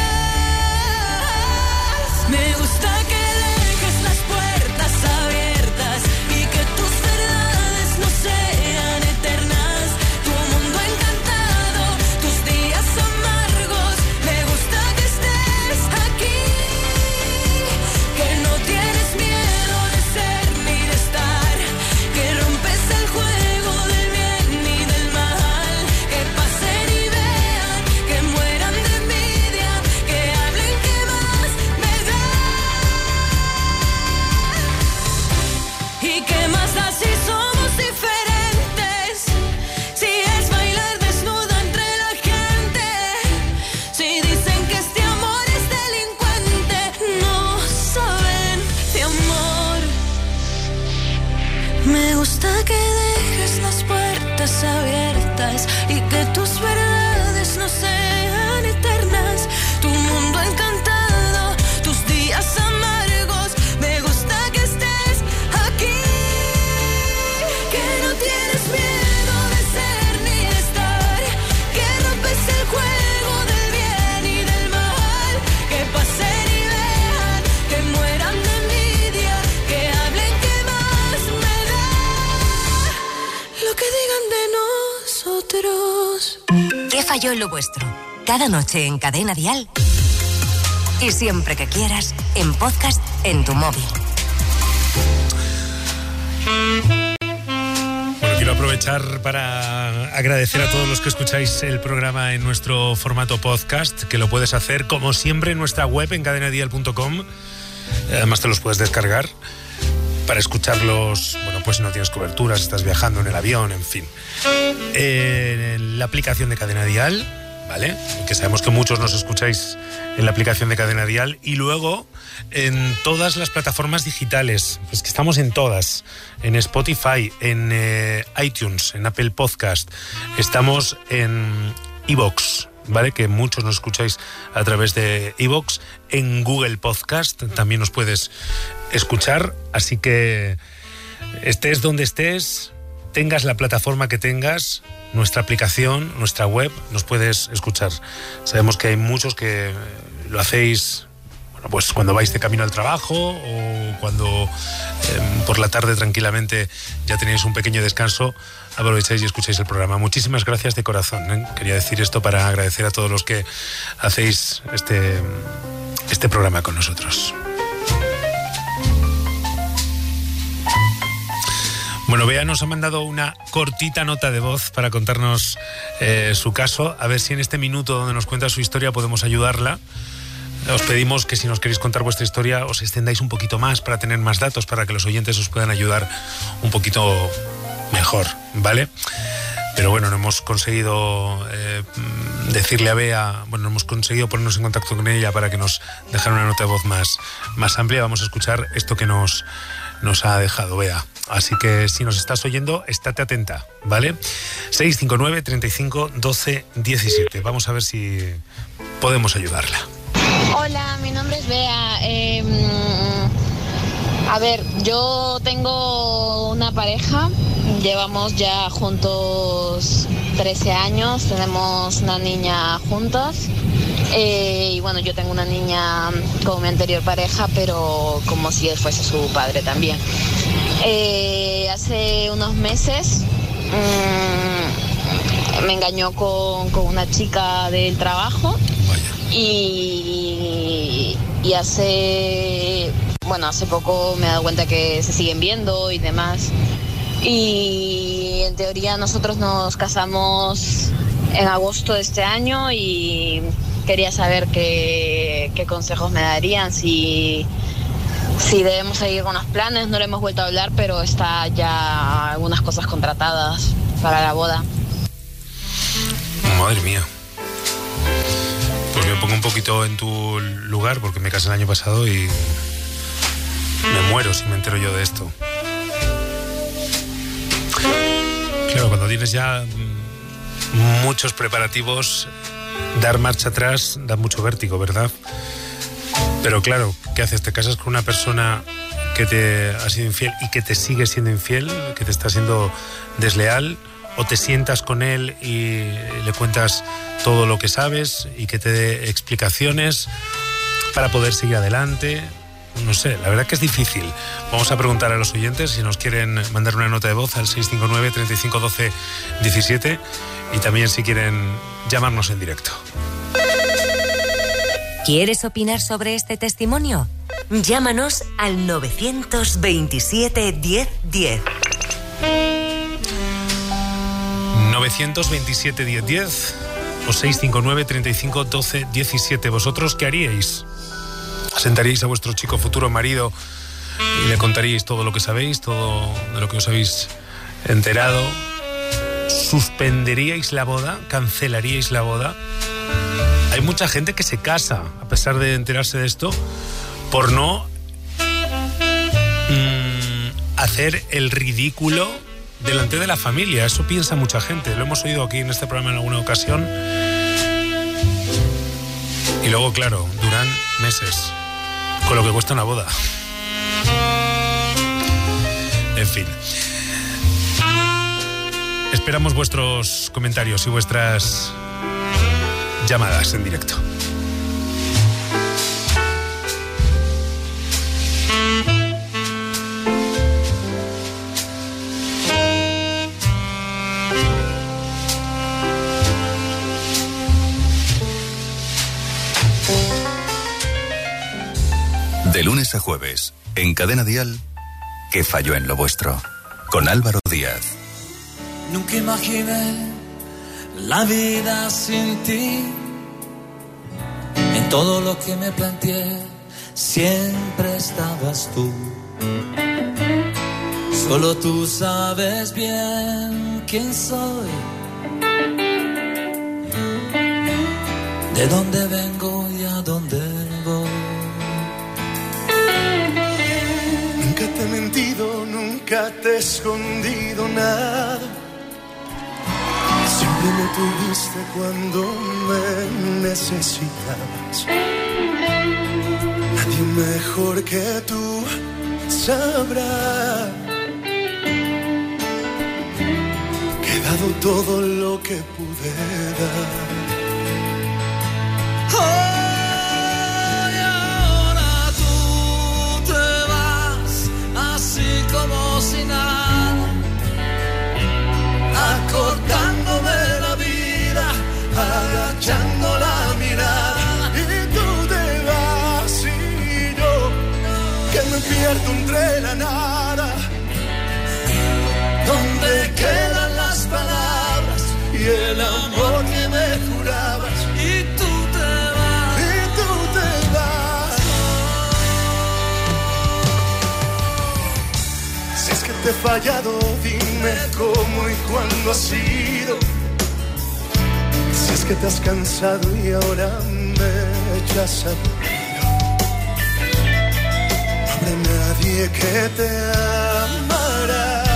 [SPEAKER 2] Me gusta que dejes las puertas abiertas y que tus verdades no sean eternas. Tu mundo encantado, tus días amargos. Me gusta que estés aquí, que no tienes miedo de ser ni de estar, que rompes el juego del bien y del mal. Que pasen y vean, que mueran de envidia, que hablen, que más me da. ¿Y qué más da si somos diferentes? Si es bailar desnuda entre la gente, si dicen que este amor es delincuente, no saben de amor. Me gusta que dejes las puertas abiertas y que tus verdades no sean eternas. Tu mundo encantado, tus días amargos. Me gusta que estés aquí, que no tienes miedo de ser ni de estar, que rompes el juego del bien y del mal. Que pasen y vean, que mueran de envidia, que hablen, que más me da. Lo que digan de nosotros.
[SPEAKER 4] ¿Qué falló en lo vuestro? Cada noche en Cadena Dial. Y siempre que quieras, en podcast en tu móvil.
[SPEAKER 6] Bueno, quiero aprovechar para agradecer a todos los que escucháis el programa en nuestro formato podcast, que lo puedes hacer como siempre en nuestra web en cadena dial punto com. Además te los puedes descargar para escucharlos. Bueno, pues si no tienes cobertura, si estás viajando en el avión, en fin. Eh, la aplicación de Cadena Dial, ¿vale? Que sabemos que muchos nos escucháis en la aplicación de Cadena Dial, y luego en todas las plataformas digitales, pues que estamos en todas, en Spotify, en eh, iTunes, en Apple Podcast, estamos en iVoox, ¿vale? Que muchos nos escucháis a través de iVoox, en Google Podcast también nos puedes escuchar, así que estés donde estés, tengas la plataforma que tengas, nuestra aplicación, nuestra web, nos puedes escuchar. Sabemos que hay muchos que lo hacéis, bueno, pues cuando vais de camino al trabajo o cuando eh, por la tarde tranquilamente ya tenéis un pequeño descanso, aprovecháis y escucháis el programa. Muchísimas gracias de corazón, ¿eh? Quería decir esto para agradecer a todos los que hacéis este, este programa con nosotros. Bueno, Bea nos ha mandado una cortita nota de voz para contarnos eh, su caso. A ver si en este minuto donde nos cuenta su historia podemos ayudarla. Os pedimos que si nos queréis contar vuestra historia os extendáis un poquito más para tener más datos, para que los oyentes os puedan ayudar un poquito mejor, ¿vale? Pero bueno, no hemos conseguido eh, decirle a Bea, bueno, no hemos conseguido ponernos en contacto con ella para que nos dejara una nota de voz más, más amplia. Vamos a escuchar esto que nos, nos ha dejado Bea. Así que si nos estás oyendo, estate atenta, ¿vale? seis cinco nueve, treinta y cinco, doce, diecisiete. Vamos a ver si podemos ayudarla.
[SPEAKER 10] Hola, mi nombre es Bea. Eh, a ver, yo tengo una pareja, llevamos ya juntos trece años, tenemos una niña juntos. Eh, y bueno, yo tengo una niña con mi anterior pareja, pero como si él fuese su padre también. Eh, hace unos meses mmm, me engañó con, con una chica del trabajo. Y, y hace, bueno, hace poco me he dado cuenta que se siguen viendo y demás. Y en teoría nosotros nos casamos en agosto de este año y quería saber qué, qué consejos me darían, si, si debemos seguir con los planes. No le hemos vuelto a hablar, pero está ya algunas cosas contratadas para la boda.
[SPEAKER 6] Madre mía. Pues me pongo un poquito en tu lugar porque me casé el año pasado y me muero si me entero yo de esto. Claro, cuando tienes ya muchos preparativos, dar marcha atrás da mucho vértigo, ¿verdad? Pero claro, ¿qué haces? ¿Te casas con una persona que te ha sido infiel y que te sigue siendo infiel, que te está siendo desleal? ¿O te sientas con él y le cuentas todo lo que sabes y que te dé explicaciones para poder seguir adelante? No sé, la verdad que es difícil. Vamos a preguntar a los oyentes si nos quieren mandar una nota de voz al seis cinco nueve, treinta y cinco, doce, diecisiete y también si quieren llamarnos en directo.
[SPEAKER 4] ¿Quieres opinar sobre este testimonio? Llámanos al novecientos veintisiete, diez, diez.
[SPEAKER 6] novecientos veintisiete, diez, diez o seiscientos cincuenta y nueve, treinta y cinco, doce, diecisiete. ¿Vosotros qué haríais? ¿Sentaríais a vuestro chico futuro marido y le contaríais todo lo que sabéis, todo de lo que os habéis enterado? ¿Suspenderíais la boda? ¿Cancelaríais la boda? Hay mucha gente que se casa, a pesar de enterarse de esto, por no mmm, hacer el ridículo delante de la familia. Eso piensa mucha gente. Lo hemos oído aquí en este programa en alguna ocasión. Y luego, claro, duran meses con lo que cuesta una boda. En fin. Esperamos vuestros comentarios y vuestras llamadas en directo.
[SPEAKER 1] De lunes a jueves, en Cadena Dial, ¿Qué falló en lo vuestro? Con Álvaro Díaz.
[SPEAKER 12] Nunca imaginé la vida sin ti. En todo lo que me planteé, siempre estabas tú. Solo tú sabes bien quién soy, de dónde vengo y a dónde voy.
[SPEAKER 13] Nunca te he mentido, nunca te he escondido nada. Siempre me tuviste cuando me necesitabas. Nadie mejor que tú sabrá que he dado todo lo que pude dar.
[SPEAKER 12] Como si nada, acortándome la vida, agachando la mirada.
[SPEAKER 13] Y tú te vas y yo, que me pierdo entre la nada.
[SPEAKER 12] ¿Dónde quedan las palabras y el amor que me jurabas? Y tú te vas,
[SPEAKER 13] y tú te vas. Que te he fallado, dime cómo y cuándo ha sido. Si es que te has cansado y ahora me echas a dormir. No habrá nadie que te amará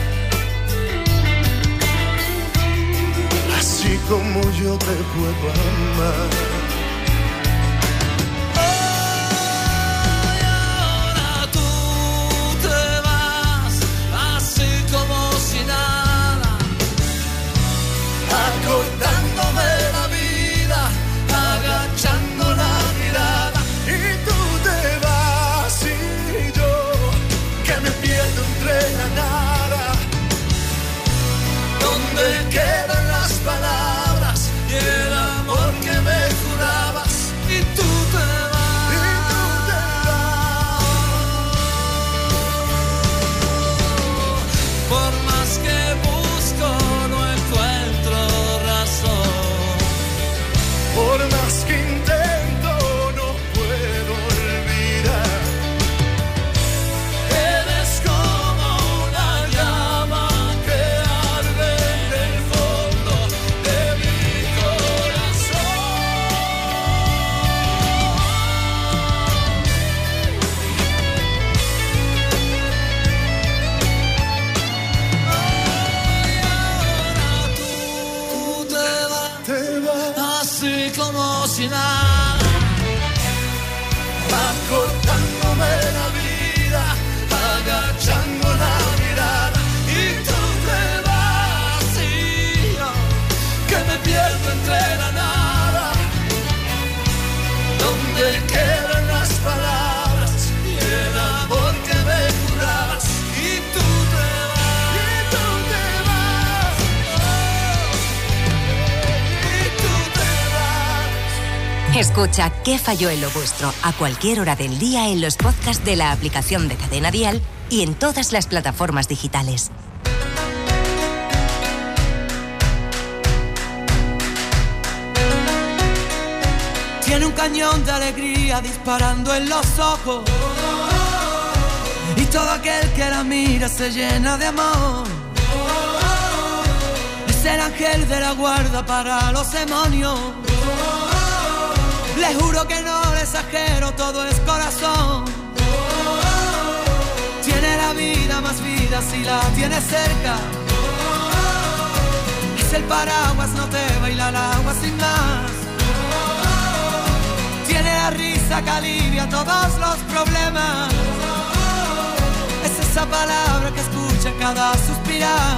[SPEAKER 13] así como yo te puedo amar.
[SPEAKER 12] Acordándome la vida, agachando la mirada.
[SPEAKER 13] Y tú te vas y yo, que me pierdo entre la nada.
[SPEAKER 12] ¿Dónde quedan las palabras y el amor que me juró? si nada. Va cortándome la vida, agachando la mirada, y tú te vas y yo, que me pierdo entre la nada, donde quedan las palabras y el amor que me jurabas, y tú te vas, y tú te vas, oh, y tú te vas.
[SPEAKER 4] Escucha ¿Qué falló en lo vuestro? A cualquier hora del día en los podcasts de la aplicación de Cadena Dial y en todas las plataformas digitales.
[SPEAKER 14] Tiene un cañón de alegría disparando en los ojos, y todo aquel que la mira se llena de amor. Es el ángel de la guarda para los demonios. Le juro que no le exagero, todo es corazón. Tiene la vida más vida si la tienes cerca. Es el paraguas, no te baila el agua sin más. Tiene la risa que alivia todos los problemas. Es esa palabra que escucha cada suspirar.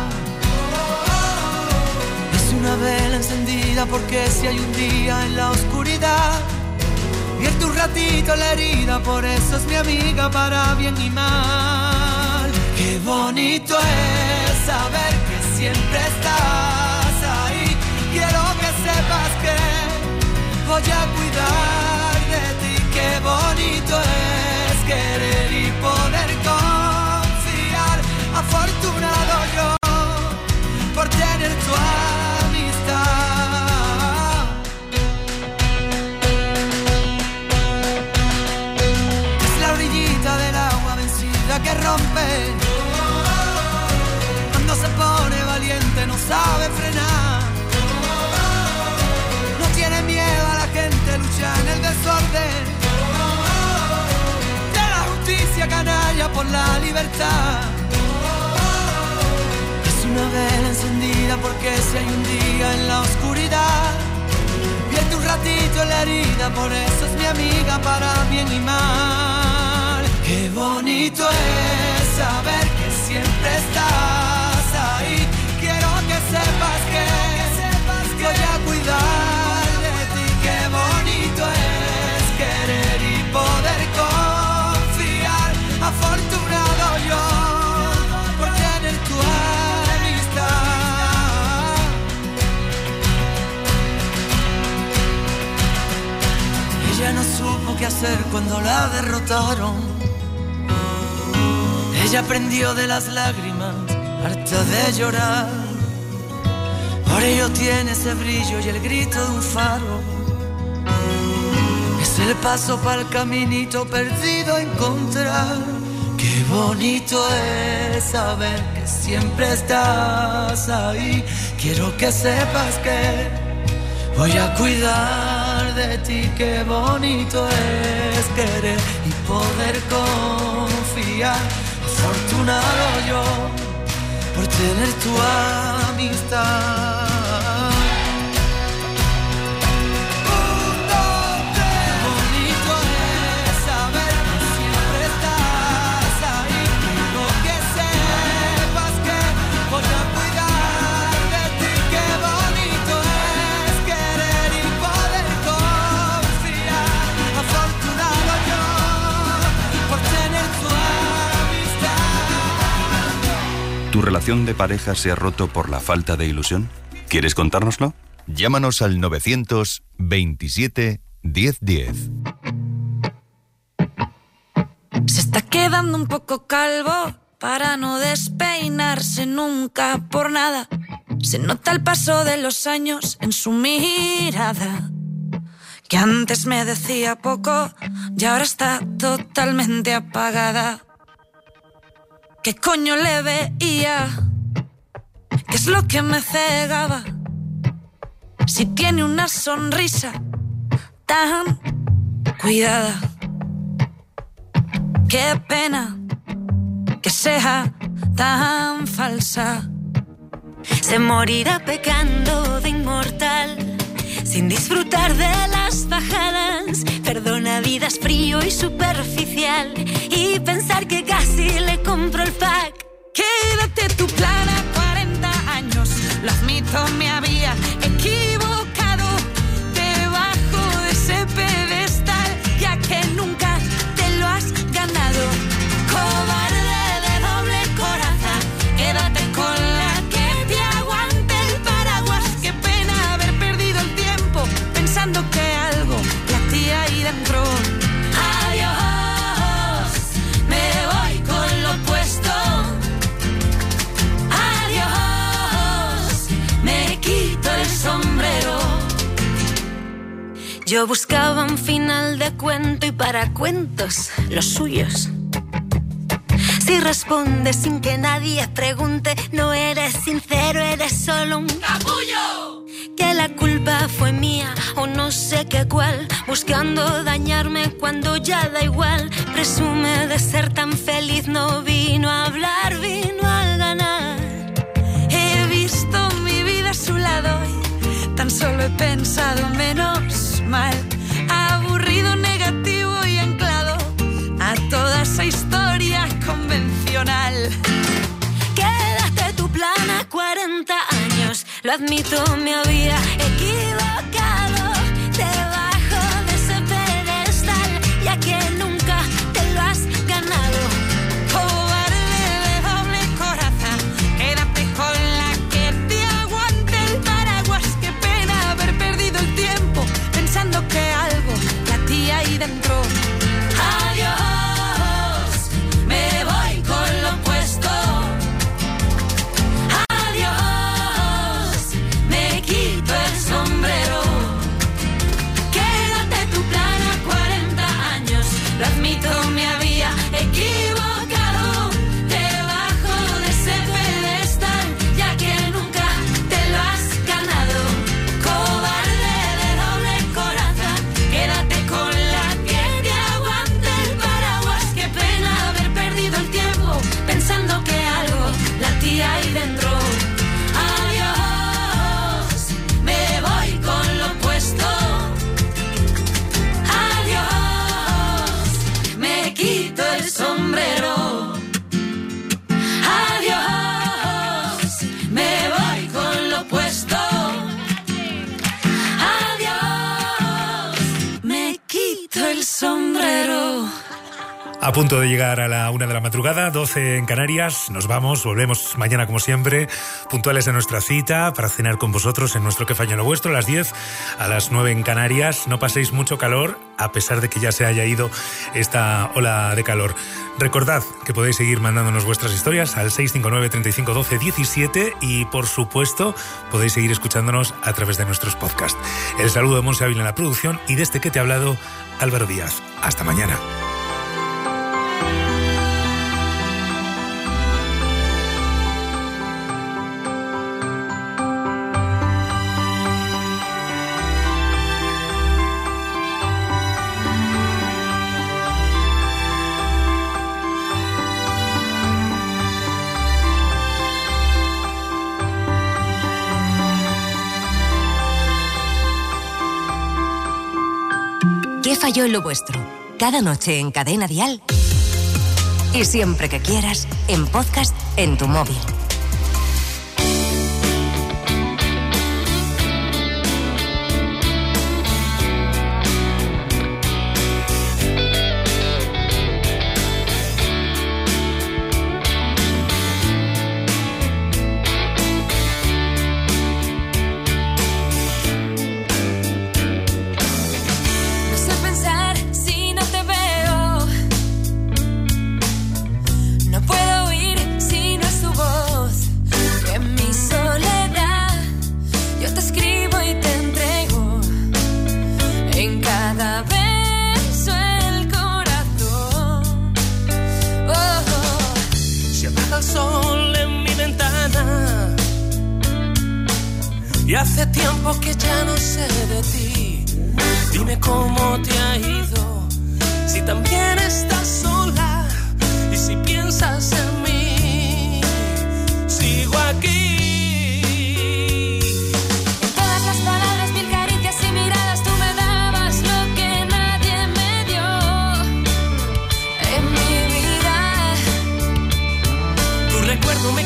[SPEAKER 14] Es una vela encendida porque si hay un día en la oscuridad, vierte un ratito la herida, por eso es mi amiga para bien y mal. Qué bonito es saber que siempre estás ahí. Quiero que sepas que voy a cuidar de ti. Qué bonito es querer y poder confiar. Afortunado yo por tener tu amistad. Es la orillita del agua vencida que rompe. Cuando se pone valiente no sabe frenar. No tiene miedo a la gente, lucha en el desorden. De la justicia canalla por la libertad. Una vela encendida porque si hay un día en la oscuridad, vierte un ratito en la herida, por eso es mi amiga para bien y mal. Qué bonito es saber que siempre estás ahí. Quiero que sepas que, que, sepas que voy a cuidar de ti. Qué bonito es querer y poder confiar. Afortunado yo por tener tu amor. Ella no supo qué hacer cuando la derrotaron. Ella aprendió de las lágrimas, harta de llorar. Por ello tiene ese brillo y el grito de un faro. Es el paso para el caminito perdido a encontrar. Qué bonito es saber que siempre estás ahí. Quiero que sepas que voy a cuidar de ti. Qué bonito es querer y poder confiar. Afortunado yo por tener tu amistad.
[SPEAKER 1] ¿Tu relación de pareja se ha roto por la falta de ilusión? ¿Quieres contárnoslo? Llámanos al novecientos veintisiete diez diez.
[SPEAKER 2] Se está quedando un poco calvo para no despeinarse nunca por nada. Se nota el paso de los años en su mirada, que antes me decía poco y ahora está totalmente apagada. ¿Qué coño le veía? ¿Qué es lo que me cegaba? Si tiene una sonrisa tan cuidada. Qué pena que sea tan falsa.
[SPEAKER 15] Se morirá pecando de inmortal sin disfrutar de las bajadas. Perdona, vida es frío y superficial, y pensar que casi le compro el pack. Quédate tu plan a cuarenta años, lo admito, me había equivocado debajo de ese pedestal, ya que nunca te lo has ganado. Cobarde de doble coraza, quédate con la que te aguante el paraguas. Qué pena haber perdido el tiempo pensando que algo latía ahí dentro. Adiós, me voy con lo opuesto. Adiós, me quito el sombrero. Yo buscaba un final de cuento y para cuentos los suyos. Si respondes sin que nadie pregunte, no eres sincero, eres solo un capullo. Que la culpa fue mía o no sé qué cuál, buscando dañarme cuando ya da igual. Presume de ser tan feliz, no vino a hablar, vino a ganar. He visto mi vida a su lado y tan solo he pensado menos mal. Aburrido, negativo y anclado a toda esa historia convencional. Quédate tu plan a cuarenta años, lo admito, me había equivocado debajo de ese pedestal, ya que nunca te lo has ganado. Cobarde de doble coraza, quédate con la que te aguante el paraguas. Qué pena haber perdido el tiempo pensando que algo latía ahí dentro. Adiós, me voy con lo opuesto. Adiós, me quito el sombrero. Quédate tu plan a cuarenta años, lo admito, me había equivocado debajo de ese pedestal, ya que nunca te lo has ganado. Cobarde de doble coraza, quédate con la que te aguante el paraguas. Qué pena haber perdido el tiempo pensando que algo latía ahí dentro. Adiós, me voy con lo opuesto. Adiós, me quito el sombrero. Adiós, me voy con lo opuesto. Adiós, me quito el sombrero.
[SPEAKER 6] A punto de llegar a la una de la madrugada, doce en Canarias. Nos vamos, volvemos mañana como siempre, puntuales a nuestra cita para cenar con vosotros en nuestro Que Fallo en lo Vuestro, a las diez, a las nueve en Canarias. No paséis mucho calor, a pesar de que ya se haya ido esta ola de calor. Recordad que podéis seguir mandándonos vuestras historias al seis cinco nueve, treinta y cinco, doce, diecisiete y, por supuesto, podéis seguir escuchándonos a través de nuestros podcasts. El saludo de Monse Ávila en la producción y de este que te ha hablado, Álvaro Díaz. Hasta mañana.
[SPEAKER 4] ¿Qué falló en lo vuestro? Cada noche en Cadena Dial. Y siempre que quieras, en podcast en tu móvil.
[SPEAKER 16] Y hace tiempo que ya no sé de ti. Dime cómo te ha ido, si también estás sola y si piensas en mí. Sigo aquí.
[SPEAKER 3] En todas las palabras, mil caricias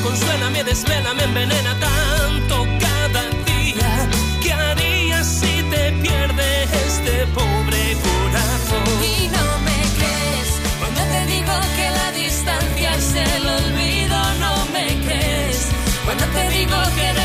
[SPEAKER 16] consuela, me desvela, me envenena tanto cada día. ¿Qué harías si te pierde este pobre corazón?
[SPEAKER 3] Y no me crees cuando te digo que la distancia es el olvido. No me crees cuando te digo que